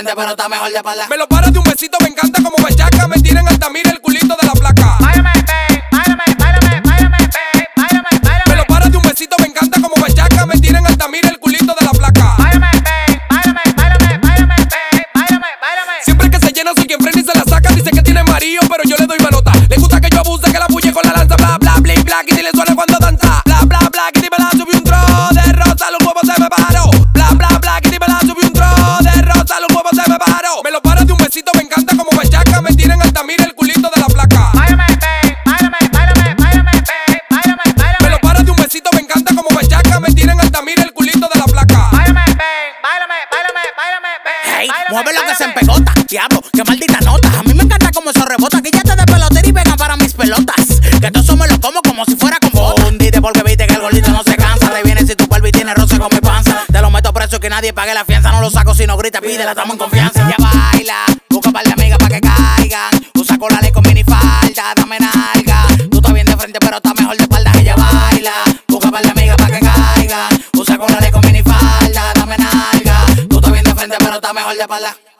frente, pero está mejor de espalda. Me lo paras de un besito, me encanta como bellaca. Me tiran Altamira el culito de la placa. Báilame, babe, báilame, báilame, báilame, babe, báilame, báilame. Me lo paras de un besito, me encanta como bellaca. Me tiran Altamira el culito de la placa. Báilame, babe, báilame, báilame, báilame, babe, báilame, báilame. Siempre que se llena soy quien frena y se la saca. Dice que tiene marido, pero yo le doy manota. Le gusta que yo abuse, que la bulle con la lanza. Bla, bla, bling, bla, y si le suena cuando danza. Bla, bla, bla, que me la subí un tro de rosa, los huevos se me paró. Bla, bla, bla, que me la subí un tro de rosa, los huevos se me paró. Me lo paras de un besito, me encanta como bellaca. Me tiran Altamira el culito de la placa. Báilame, babe, báilame, báilame, báilame, babe, báilame, báilame. Me lo paras de un besito, me encanta como bellaca. Me tiran Altamira el culito de la placa. Báilame, babe, báilame, báilame, báilame, babe. Hey, báilame, mueve lo que se báilame. empegota. Diablo, qué maldita nota. A mí me encanta como eso rebota. Quítate de pelotera y venga para mis pelotas. Que todo eso me lo como si fuera con bota. Hundite porque viste que el gordito no se cansa. Te viene si tu cuerpo y tiene roce con mi panza. Te lo meto preso y que nadie pague la fianza. No lo saco si no grita, pídela, estamos en confianza. Ya baila, busca un par de amigas pa' que caigan. Usa colales con minifalda, dame nalga. Tú estás bien de frente pero estás mejor de espalda. Ella baila, busca un par de amigas pa' que caigan. Usa colales con minifalda, dame nalga. Tú estás bien de frente pero estás mejor de espalda.